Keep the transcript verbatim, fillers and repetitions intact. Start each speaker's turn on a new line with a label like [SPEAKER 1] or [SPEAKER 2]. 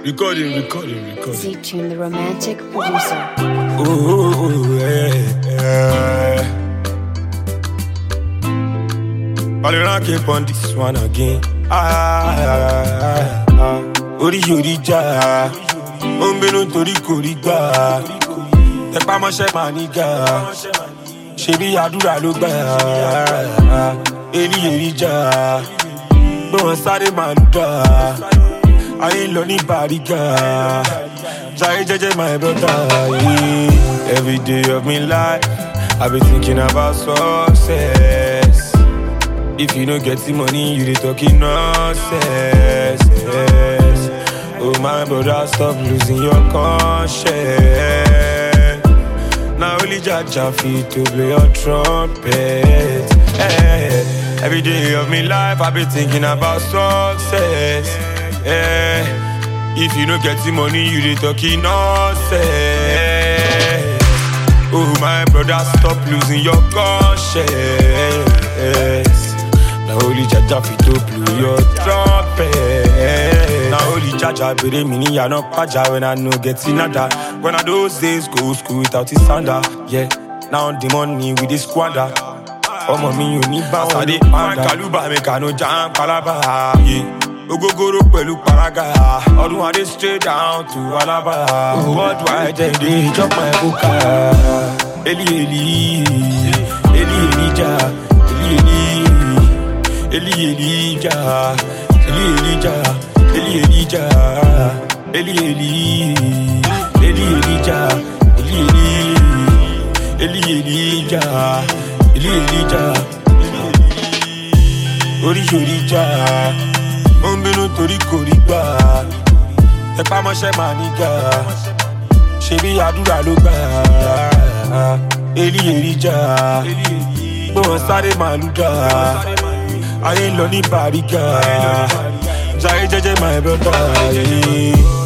[SPEAKER 1] Recording, recording, recording.
[SPEAKER 2] Z-Tune, the romantic producer.
[SPEAKER 1] Ooh, yeah, yeah. I'll keep on this one again. Ah, ah, ah. Ori yori ja, ombeno tori koriga. Tepa moshe maniga, shebi adura lo gba. Eli yeri ja, don't sare manuda. I ain't learning bariga. Jai Jeje my brother. Yeah. Every day of my life, I be thinking about success. If you don't get the money, you dey talking nonsense. Yes. Oh my brother, stop losing your conscience. Now only Jaja fit to play your trumpet. Hey. Every day of my life, I be thinking about success. Yeah. If you don't get the money, you dey talking nonsense. Oh my brother, stop losing your conscience. Now only Jaja fit to blow your trumpet. Now only Jaja be the mini ya no paja when I no get nada. When I those days go school without his sander. Yeah, now the money with the squander. Oh mommy, you need bounce. I dey man kaluba make I no jam palaba. Yeah. Ogogoro pẹ̀lú paraga. Ọdún adé straight down to Alaba. What do I do? They chop my boca. Eli Eli, Eli Elija, Eli Eli, Eli Elija, Eli Elija, Eli Elija, Eli Eli, Eli Elija, Eli Eli, Eli Elija, Eli Elija, Ori Yorija. Ombeno tori koriga. Tepa moshe maniga. Shebi adura lo gba. Eli erija. Don't sare maluda. I ain't learning bariga. Jai Jeje my brother.